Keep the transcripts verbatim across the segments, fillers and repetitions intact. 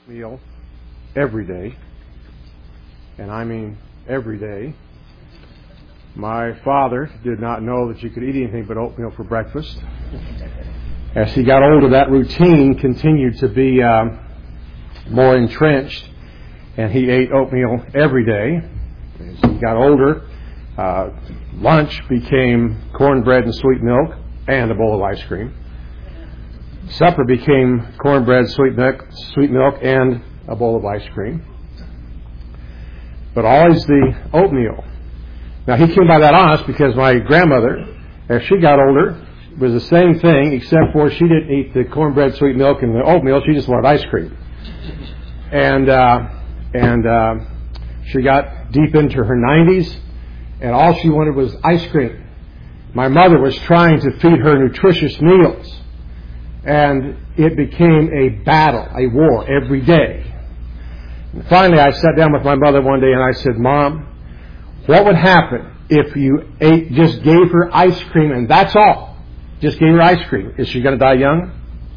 oatmeal every day, and I mean every day. My father did not know that you could eat anything but oatmeal for breakfast. As he got older, that routine continued to be um, more entrenched, and he ate oatmeal every day. As he got older, uh, lunch became cornbread and sweet milk and a bowl of ice cream. Supper became cornbread, sweet milk, sweet milk, and a bowl of ice cream. But always the oatmeal. Now, he came by that honest because my grandmother, as she got older, was the same thing, except for she didn't eat the cornbread, sweet milk, and the oatmeal. She just wanted ice cream. And uh, and uh, she got deep into her nineties, and all she wanted was ice cream. My mother was trying to feed her nutritious meals, and it became a battle, a war every day. And finally, I sat down with my mother one day and I said, "Mom, what would happen if you ate, just gave her ice cream and that's all? Just gave her ice cream. Is she going to die young?"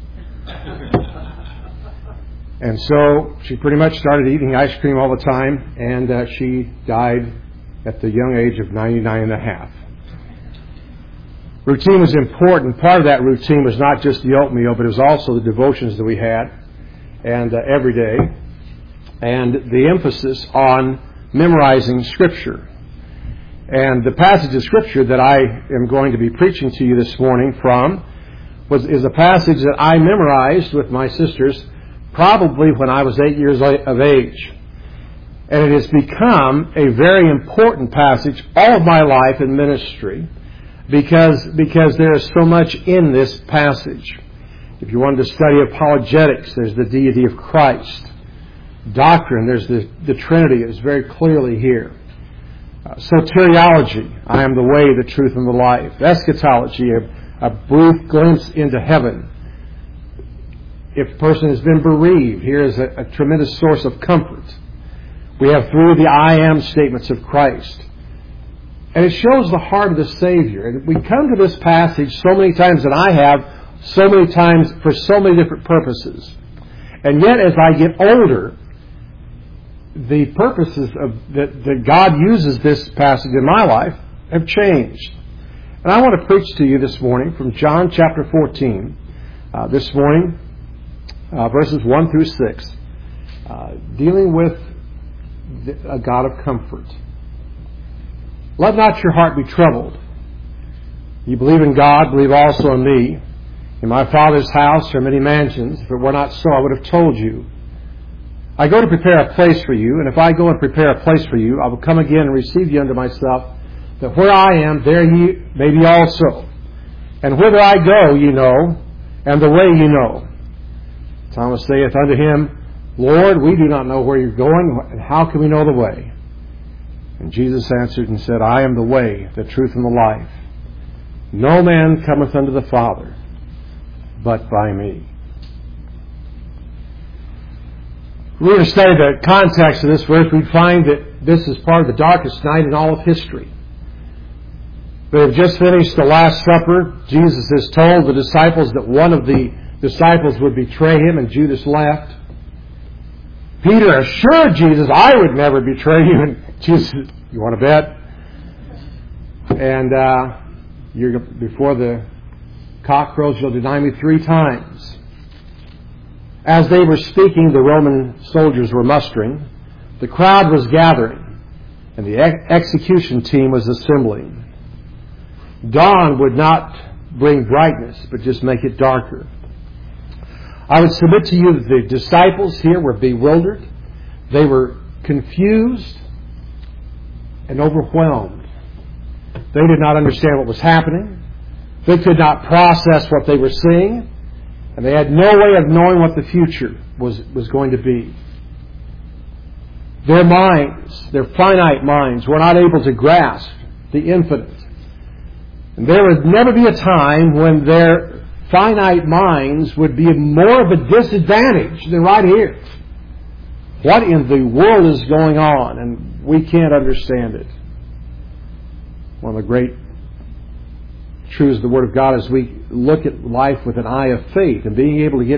And so she pretty much started eating ice cream all the time, and uh, she died at the young age of ninety-nine and a half. Routine was important. Part of that routine was not just the oatmeal, but it was also the devotions that we had, and uh, every day, and the emphasis on memorizing Scripture. And the passage of Scripture that I am going to be preaching to you this morning from was is a passage that I memorized with my sisters probably when I was eight years of age. And it has become a very important passage all of my life in ministry because, because there is so much in this passage. If you wanted to study apologetics, there's the deity of Christ. Doctrine, there's the, the Trinity is very clearly here. Uh, soteriology, I am the way, the truth, and the life. Eschatology, a, a brief glimpse into heaven. If a person has been bereaved, here is a, a tremendous source of comfort. We have through the I am statements of Christ. And it shows the heart of the Savior. And we come to this passage so many times, and I have so many times for so many different purposes. And yet as I get older, the purposes of that, that God uses this passage in my life have changed. And I want to preach to you this morning from John chapter fourteen. Uh, this morning, uh, verses one through six, uh, dealing with the, a God of comfort. Let not your heart be troubled. You believe in God, believe also in me. In my Father's house are many mansions. If it were not so, I would have told you. I go to prepare a place for you, and if I go and prepare a place for you, I will come again and receive you unto myself, that where I am, there ye may be also. And whither I go, ye know, and the way ye know. Thomas saith unto him, Lord, we do not know where you're going, and how can we know the way? And Jesus answered and said, I am the way, the truth, and the life. No man cometh unto the Father, but by me. If we were to study the context of this verse, we'd find that this is part of the darkest night in all of history. They have just finished the Last Supper. Jesus has told the disciples that one of the disciples would betray him, and Judas left. Peter assured Jesus, I would never betray you. And Jesus, you want to bet? And uh, you're, before the cock crows, you'll deny me three times. As they were speaking, the Roman soldiers were mustering. The crowd was gathering, and the ex- execution team was assembling. Dawn would not bring brightness, but just make it darker. I would submit to you that the disciples here were bewildered. They were confused and overwhelmed. They did not understand what was happening. They could not process what they were seeing. And they had no way of knowing what the future was, was going to be. Their minds, their finite minds, were not able to grasp the infinite. And there would never be a time when their finite minds would be more of a disadvantage than right here. What in the world is going on? And we can't understand it. One of the great truths of the Word of God is we look at life with an eye of faith and being able to get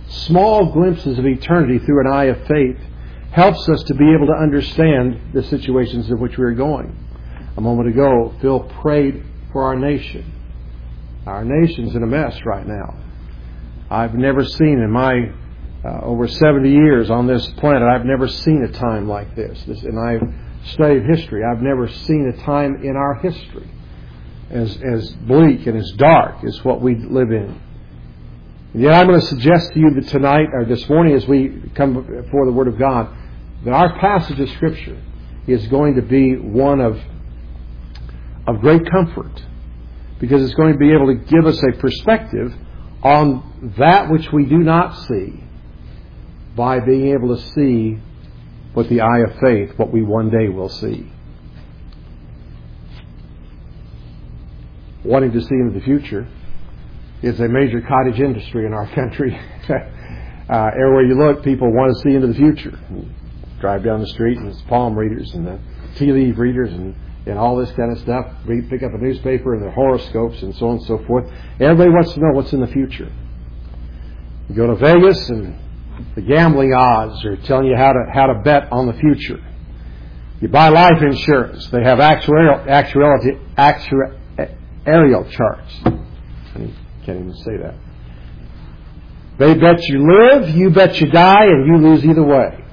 small glimpses of eternity through an eye of faith helps us to be able to understand the situations in which we are going. A moment ago, Phil prayed for our nation. Our nation's in a mess right now. I've never seen in my uh, over seventy years on this planet, I've never seen a time like this. this. And I've studied history. I've never seen a time in our history as, as bleak and as dark as what we live in. And yet I'm going to suggest to you that tonight, or this morning as we come before the Word of God, that our passage of Scripture is going to be one of, of great comfort, because it's going to be able to give us a perspective on that which we do not see by being able to see with the eye of faith what we one day will see. Wanting to see into the future is a major cottage industry in our country. uh, everywhere you look, people want to see into the future. You drive down the street and it's palm readers and the tea leaf readers and, and all this kind of stuff. Read, pick up a newspaper and the horoscopes and so on and so forth. Everybody wants to know what's in the future. You go to Vegas and the gambling odds are telling you how to how to bet on the future. You buy life insurance. They have actuarial, actuality, actuarial charts. I can't even say that. They bet you live, you bet you die, and you lose either way.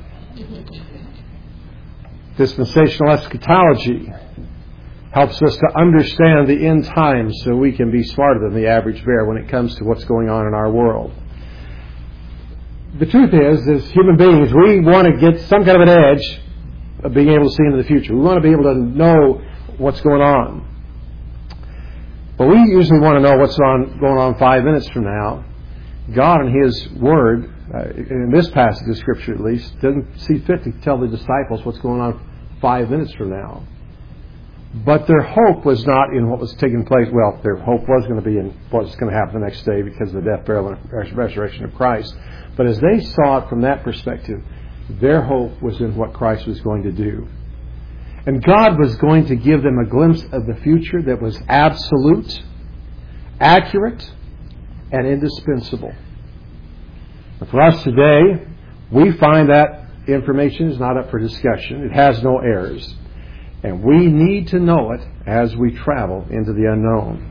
Dispensational eschatology helps us to understand the end times so we can be smarter than the average bear when it comes to what's going on in our world. The truth is, as human beings, we want to get some kind of an edge of being able to see into the future. We want to be able to know what's going on. But we usually want to know what's on, going on five minutes from now. God in His Word, uh, in this passage of Scripture at least, doesn't see fit to tell the disciples what's going on five minutes from now. But their hope was not in what was taking place. Well, their hope was going to be in what's going to happen the next day because of the death, burial, and resurrection of Christ. But as they saw it from that perspective, their hope was in what Christ was going to do. And God was going to give them a glimpse of the future that was absolute, accurate, and indispensable. And for us today, we find that information is not up for discussion. It has no errors. And we need to know it as we travel into the unknown.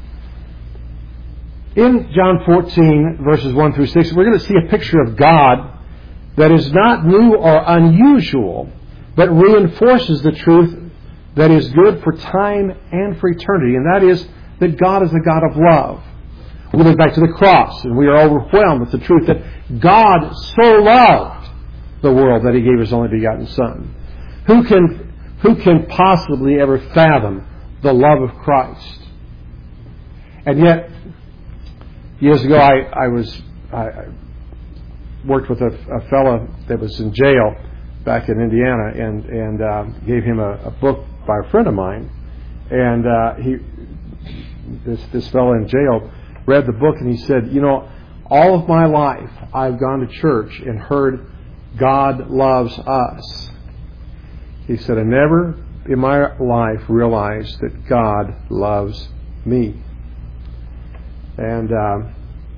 In John fourteen, verses one through six, we're going to see a picture of God that is not new or unusual, but reinforces the truth that is good for time and for eternity, and that is that God is a God of love. We look back to the cross, and we are overwhelmed with the truth that God so loved the world that He gave His only begotten Son. Who can, who can possibly ever fathom the love of Christ? And yet, years ago, I, I was I, I worked with a, a fellow that was in jail back in Indiana, and and uh, gave him a, a book by a friend of mine, and uh, he this this fellow in jail read the book, and he said, you know, all of my life I've gone to church and heard God loves us. He said, I never in my life realized that God loves me. And uh,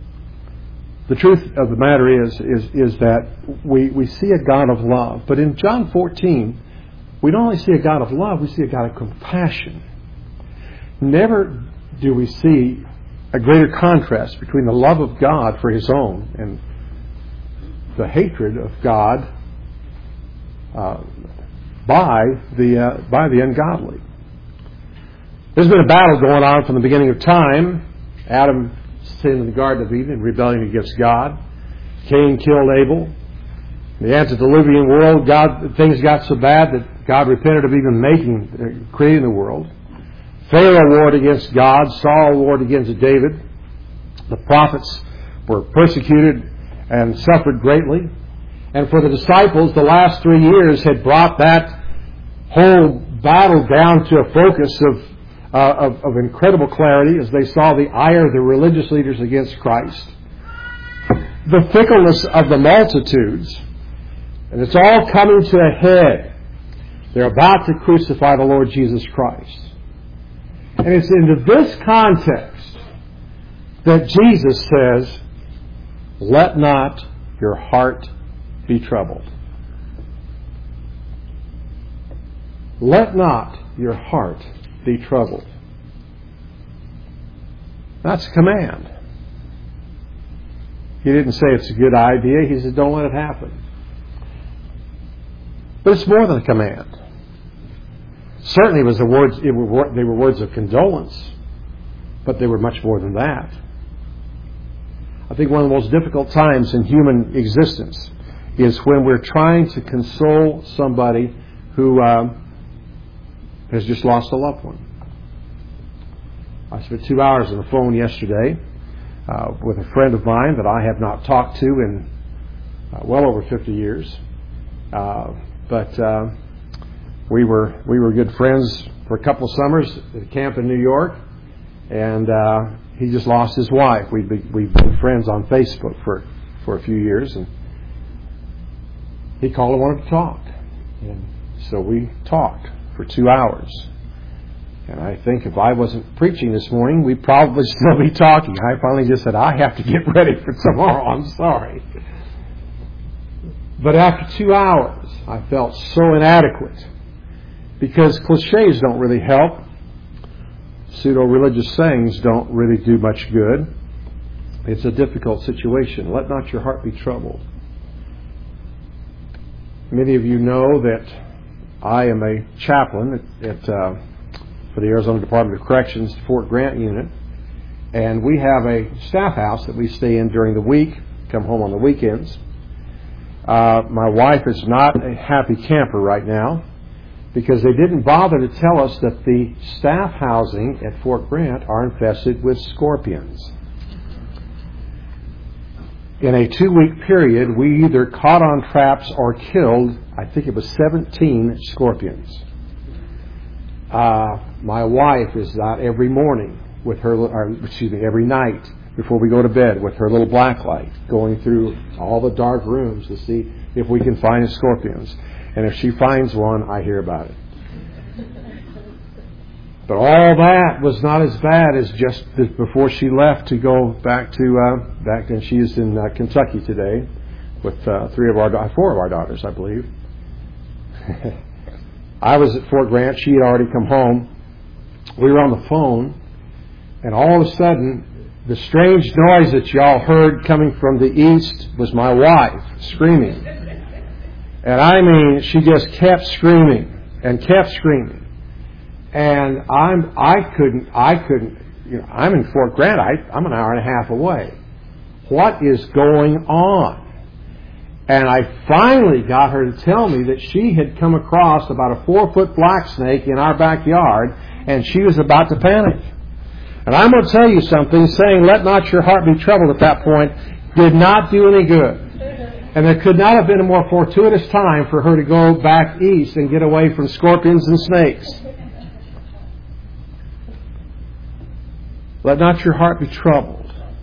the truth of the matter is, is, is that we, we see a God of love. But in John fourteen, we don't only see a God of love, we see a God of compassion. Never do we see a greater contrast between the love of God for His own and the hatred of God uh, by the uh, by the ungodly. There's been a battle going on from the beginning of time. Adam sinned in the Garden of Eden in rebellion against God. Cain killed Abel. In the antediluvian world, God things got so bad that God repented of even making, uh, creating the world. Pharaoh warred against God. Saul warred against David. The prophets were persecuted and suffered greatly. And for the disciples, the last three years had brought that whole battle down to a focus of Uh, of, of incredible clarity as they saw the ire of the religious leaders against Christ, the fickleness of the multitudes, and it's all coming to a head. They're about to crucify the Lord Jesus Christ. And it's into this context that Jesus says, Let not your heart be troubled. Let not your heart be troubled. That's a command. He didn't say it's a good idea. He said, don't let it happen. But it's more than a command. Certainly it was the words, it were, they were words of condolence, but they were much more than that. I think one of the most difficult times in human existence is when we're trying to console somebody who uh, has just lost a loved one. I spent two hours on the phone yesterday uh, with a friend of mine that I have not talked to in uh, well over fifty years. Uh, but uh, we were we were good friends for a couple of summers at a camp in New York, and uh, he just lost his wife. We've been, we've been friends on Facebook for, for a few years, and he called and wanted to talk. And so we talked for two hours. And I think if I wasn't preaching this morning, we'd probably still be talking. I finally just said, I have to get ready for tomorrow. I'm sorry. But after two hours, I felt so inadequate because cliches don't really help. Pseudo-religious sayings don't really do much good. It's a difficult situation. Let not your heart be troubled. Many of you know that I am a chaplain at, at uh, for the Arizona Department of Corrections Fort Grant Unit, and we have a staff house that we stay in during the week, come home on the weekends. Uh, my wife is not a happy camper right now because they didn't bother to tell us that the staff housing at Fort Grant are infested with scorpions. In a two-week period, we either caught on traps or killed, I think it was seventeen scorpions. Uh, my wife is out every morning with her, or excuse me, every night before we go to bed with her little black light, going through all the dark rooms to see if we can find scorpions. And if she finds one, I hear about it. But all that was not as bad as just before she left to go back to uh, back. And she is in uh, Kentucky today with uh, three of our four of our daughters, I believe. I was at Fort Grant. She had already come home. We were on the phone, and all of a sudden, the strange noise that y'all heard coming from the east was my wife screaming. And I mean, she just kept screaming and kept screaming. And I'm, I couldn't, I couldn't, you know, I'm in Fort Grant. I, I'm an hour and a half away. What is going on? And I finally got her to tell me that she had come across about a four-foot black snake in our backyard, and she was about to panic. And I'm going to tell you something, saying, let not your heart be troubled at that point, did not do any good. And there could not have been a more fortuitous time for her to go back east and get away from scorpions and snakes. Let not your heart be troubled.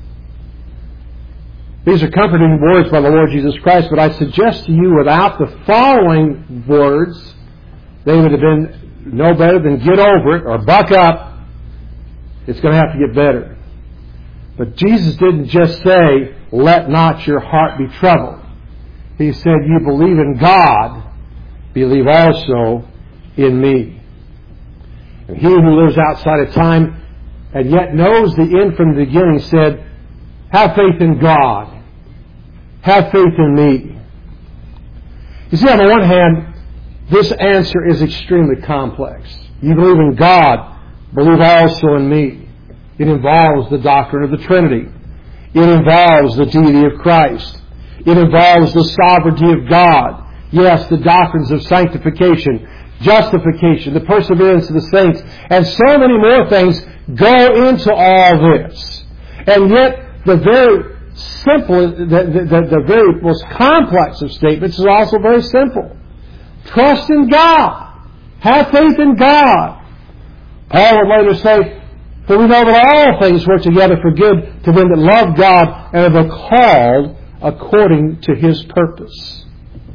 These are comforting words by the Lord Jesus Christ, but I suggest to you without the following words, they would have been no better than get over it or buck up. It's going to have to get better. But Jesus didn't just say, let not your heart be troubled. He said, you believe in God, believe also in me. And he who lives outside of time and yet knows the end from the beginning said, have faith in God. Have faith in me. You see, on the one hand, this answer is extremely complex. You believe in God, believe also in me. It involves the doctrine of the Trinity. It involves the deity of Christ. It involves the sovereignty of God. Yes, the doctrines of sanctification, justification, the perseverance of the saints, and so many more things go into all this. And yet, the very simple, the, the, the very most complex of statements is also very simple. Trust in God. Have faith in God. Paul would later say, for we know that all things work together for good to them that love God and are called according to His purpose.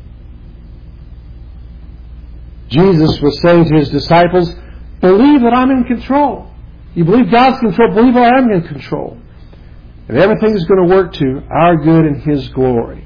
Jesus was saying to His disciples, believe that I'm in control. You believe God's in control, believe I am in control. And everything is going to work to our good and His glory.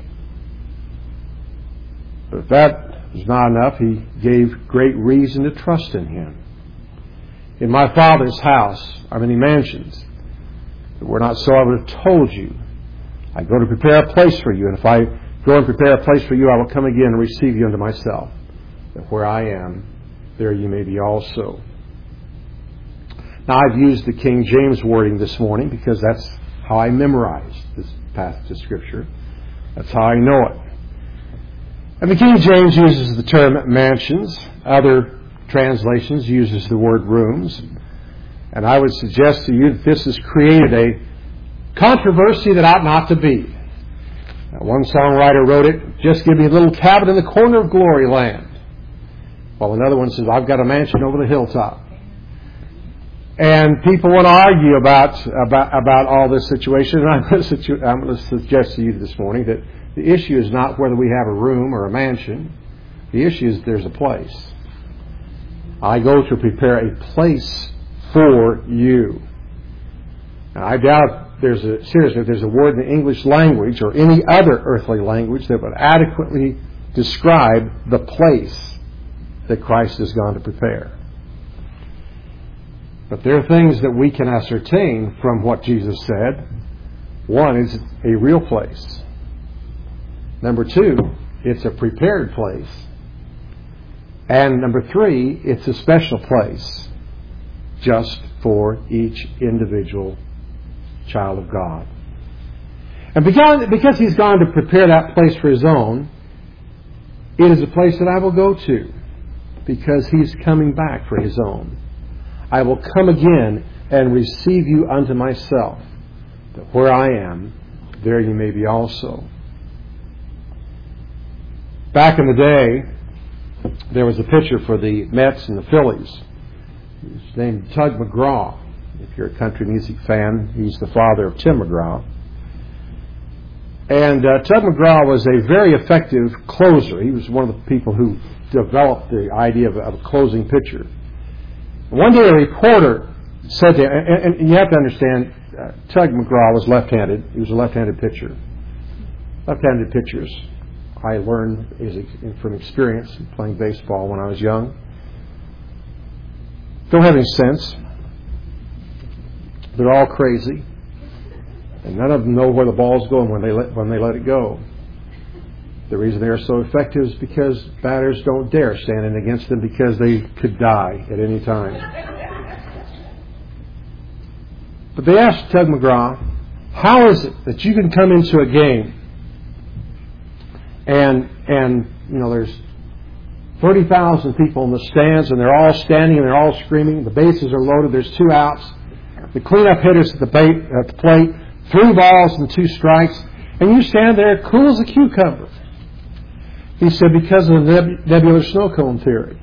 But if that is not enough, He gave great reason to trust in Him. In my Father's house are many mansions. If it were not so, I would have told you. I go to prepare a place for you. And if I go and prepare a place for you, I will come again and receive you unto myself, that where I am, there you may be also. Now, I've used the King James wording this morning because that's how I memorized this passage of Scripture. That's how I know it. And the King James uses the term mansions. Other translations uses the word rooms. And I would suggest to you that this has created a controversy that ought not to be. Now, one songwriter wrote it, just give me a little cabin in the corner of glory land. While another one says, I've got a mansion over the hilltop. And people want to argue about about, about all this situation. And I'm going, to, I'm going to suggest to you this morning that the issue is not whether we have a room or a mansion. The issue is there's a place. I go to prepare a place for you. Now, I doubt there's a, seriously, if there's a word in the English language or any other earthly language that would adequately describe the place that Christ has gone to prepare. But there are things that we can ascertain from what Jesus said. One is a real place. Number two, it's a prepared place. And number three, it's a special place just for each individual child of God. And because, because He's gone to prepare that place for His own, it is a place that I will go to because He's coming back for His own. I will come again and receive you unto myself, that where I am, there you may be also. Back in the day, there was a pitcher for the Mets and the Phillies. He's named Tug McGraw. If you're a country music fan, he's the father of Tim McGraw. And uh, Tug McGraw was a very effective closer. He was one of the people who developed the idea of, of a closing pitcher. One day a reporter said to him, and, and you have to understand, uh, Tug McGraw was left-handed. He was a left-handed pitcher. Left-handed pitchers, I learned from experience playing baseball when I was young, don't have any sense. They're all crazy. And none of them know where the ball's going when they let, when they let it go. The reason they are so effective is because batters don't dare stand in against them because they could die at any time. But they asked Tug McGraw, how is it that you can come into a game and, and you know, there's thirty thousand people in the stands and they're all standing and they're all screaming. The bases are loaded. There's two outs. The cleanup hitter's at the, bait, at the plate. Three balls and two strikes. And you stand there cool as a cucumber. He said, because of the neb- nebular snow cone theory.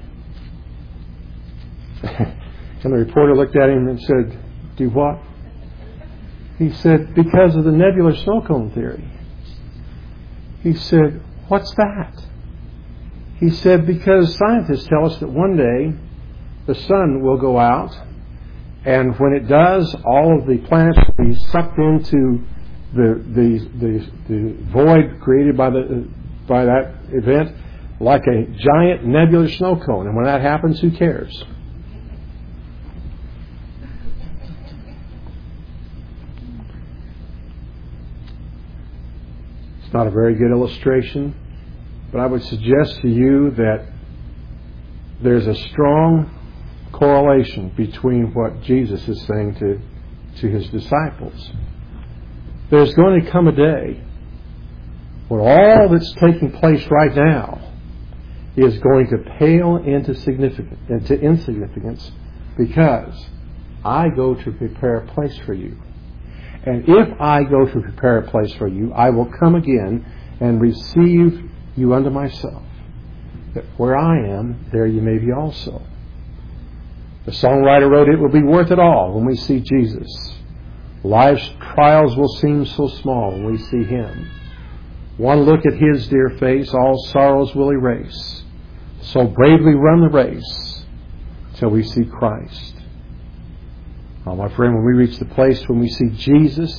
And the reporter looked at him and said, do what? He said, because of the nebular snow cone theory. He said, what's that? He said, because scientists tell us that one day the sun will go out, and when it does, all of the planets will be sucked into the the the, the void created by the by that event like a giant nebular snow cone. And when that happens, who cares? It's not a very good illustration, but I would suggest to you that there's a strong correlation between what Jesus is saying to, to His disciples. There's going to come a day when all that's taking place right now is going to pale into significance, into insignificance, because I go to prepare a place for you. And if I go to prepare a place for you, I will come again and receive you unto myself, that where I am, there you may be also. The songwriter wrote, it will be worth it all when we see Jesus. Life's trials will seem so small when we see Him. One look at His dear face, all sorrows will erase. So bravely run the race till we see Christ. Oh, my friend, when we reach the place when we see Jesus,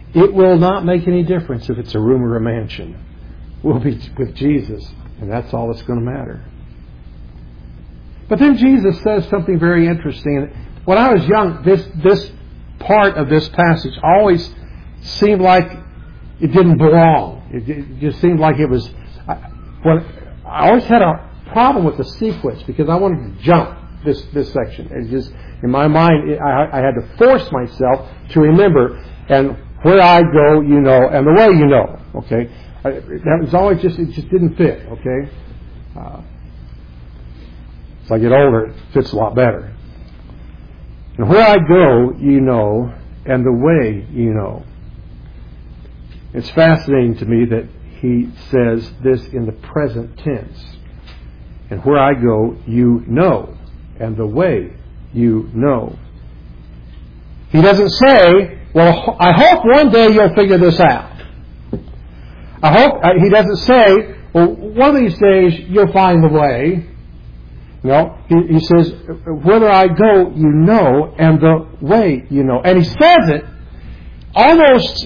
It will not make any difference if it's a room or a mansion. We'll be with Jesus, and that's all that's going to matter. But then Jesus says something very interesting. When I was young, this this part of this passage always seemed like it didn't belong. It, it just seemed like it was... I, when, I always had a problem with the sequence because I wanted to jump this, this section. It just, in my mind, it, I, I had to force myself to remember, and where I go, you know, and the way you know, okay? I, that was always just, it just didn't fit, okay? Uh, as I get older, it fits a lot better. And where I go, you know, and the way you know. It's fascinating to me that he says this in the present tense. And where I go, you know, and the way you know. He doesn't say, well, I hope one day you'll figure this out. I hope, uh, he doesn't say, well, one of these days you'll find the way. No, he, he says, whether I go, you know, and the way you know. And he says it almost,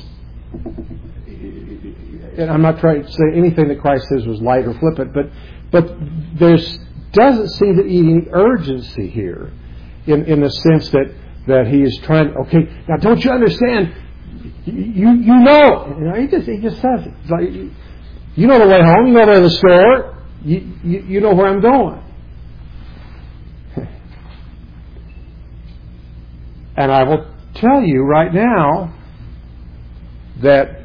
and I'm not trying to say anything that Christ says was light or flippant, but but there doesn't seem to be any urgency here in, in the sense that, that he is trying, okay, now don't you understand? You you know, you know he just he just says it. It's like, you know the way home, you know where the store, you, you, you know where I'm going. And I will tell you right now that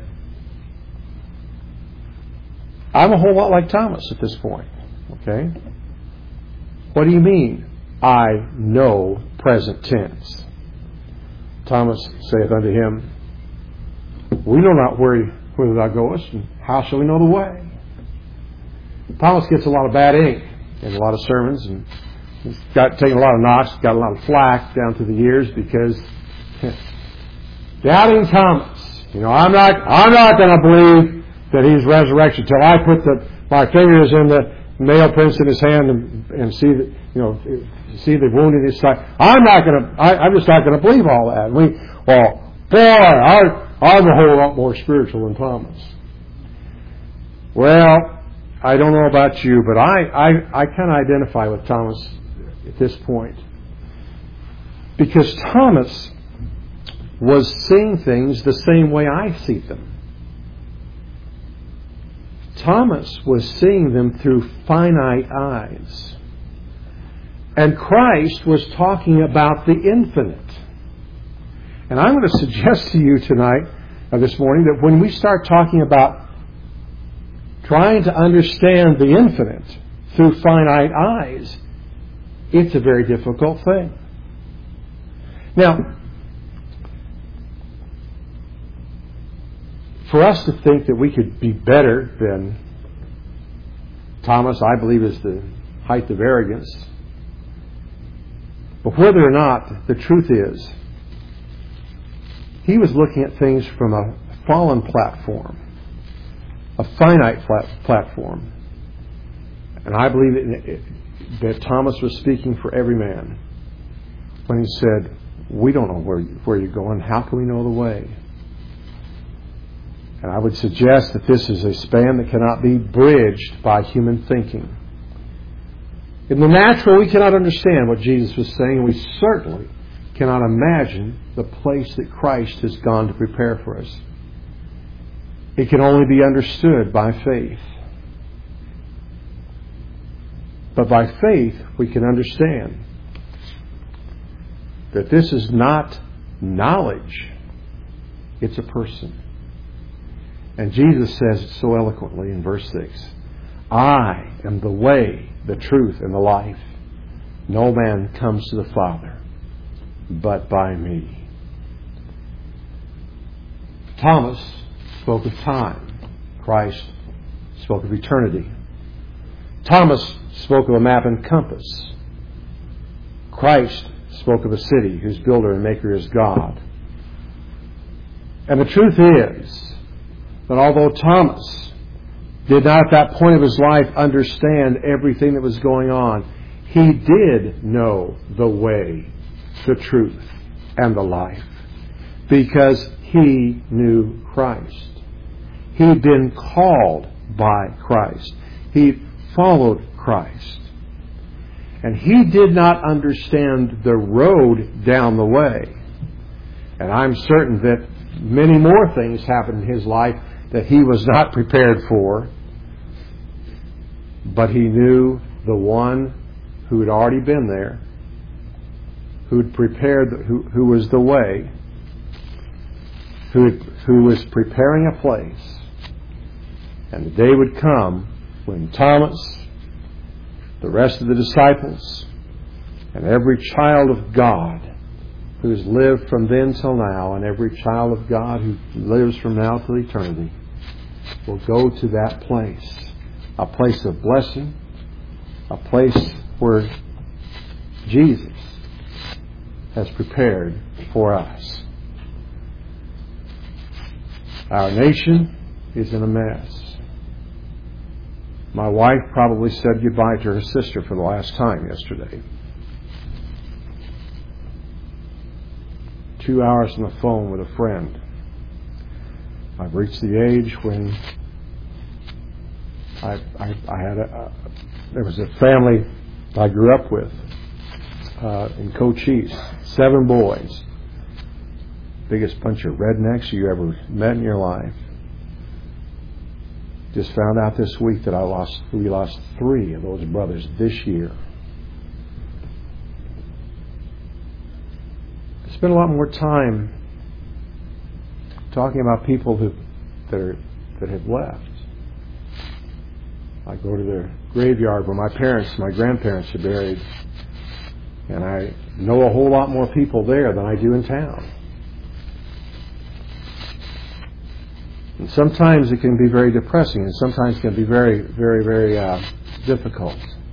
I'm a whole lot like Thomas at this point. Okay? What do you mean? I know present tense. Thomas saith unto him, we know not where whither thou goest, and how shall we know the way? Thomas gets a lot of bad ink in a lot of sermons, and he's got taken a lot of knocks, got a lot of flack down through the years because doubting Thomas. You know, I'm not I'm not going to believe that he's resurrected till I put the my fingers in the nail prints in his hand and, and see that, you know, see the wound in his side. I'm not going to. I'm just not going to believe all that. We well, boy, I, I'm a whole lot more spiritual than Thomas. Well, I don't know about you, but I I, I kind of identify with Thomas at this point, because Thomas was seeing things the same way I see them. Thomas was seeing them through finite eyes. And Christ was talking about the infinite. And I'm going to suggest to you tonight, or this morning, that when we start talking about trying to understand the infinite through finite eyes, it's a very difficult thing. Now, for us to think that we could be better than Thomas, I believe, is the height of arrogance. But whether or not, the truth is, he was looking at things from a fallen platform, a finite platform. And I believe that, that Thomas was speaking for every man when he said, we don't know where, where you're going. How can we know the way? And I would suggest that this is a span that cannot be bridged by human thinking. In the natural, we cannot understand what Jesus was saying, and we certainly cannot imagine the place that Christ has gone to prepare for us. It can only be understood by faith. But by faith, we can understand that this is not knowledge, it's a person. And Jesus says it so eloquently in verse six. I am the way, the truth, and the life. No man comes to the Father but by me. Thomas spoke of time. Christ spoke of eternity. Thomas spoke of a map and compass. Christ spoke of a city whose builder and maker is God. And the truth is, but although Thomas did not at that point of his life understand everything that was going on, he did know the way, the truth, and the life. Because he knew Christ. He'd been called by Christ. He followed Christ. And he did not understand the road down the way. And I'm certain that many more things happened in his life that he was not prepared for. But he knew the one who had already been there, who'd prepared, who, who was the way, who, who was preparing a place. And the day would come when Thomas, the rest of the disciples, and every child of God who's lived from then till now, and every child of God who lives from now till eternity, will go to that place. A place of blessing, a place where Jesus has prepared for us. Our nation is in a mess. My wife probably said goodbye to her sister for the last time yesterday. Two hours on the phone with a friend. I've reached the age when I, I, I had a, uh, there was a family I grew up with uh, in Cochise, seven boys, biggest bunch of rednecks you ever met in your life. Just found out this week that I lost, we lost three of those brothers this year. I spent a lot more time talking about people who that are that have left. I go to the graveyard where my parents, my grandparents are buried, and I know a whole lot more people there than I do in town. And sometimes it can be very depressing, and sometimes it can be very, very, very uh, difficult.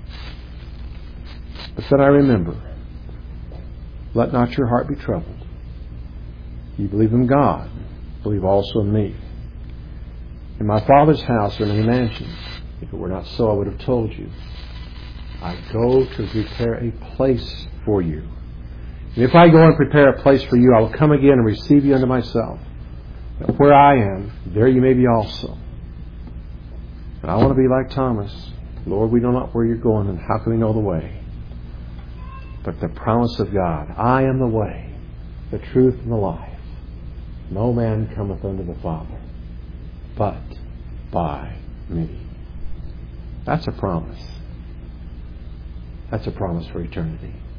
But then I remember, let not your heart be troubled. You believe in God, believe also in me. In my Father's house are many mansions. If it were not so, I would have told you. I go to prepare a place for you. And if I go and prepare a place for you, I will come again and receive you unto myself. And where I am, there you may be also. And I want to be like Thomas. Lord, we know not where you're going, and how can we know the way? But the promise of God, I am the way, the truth, and the life. No man cometh unto the Father, but by me. That's a promise. That's a promise for eternity.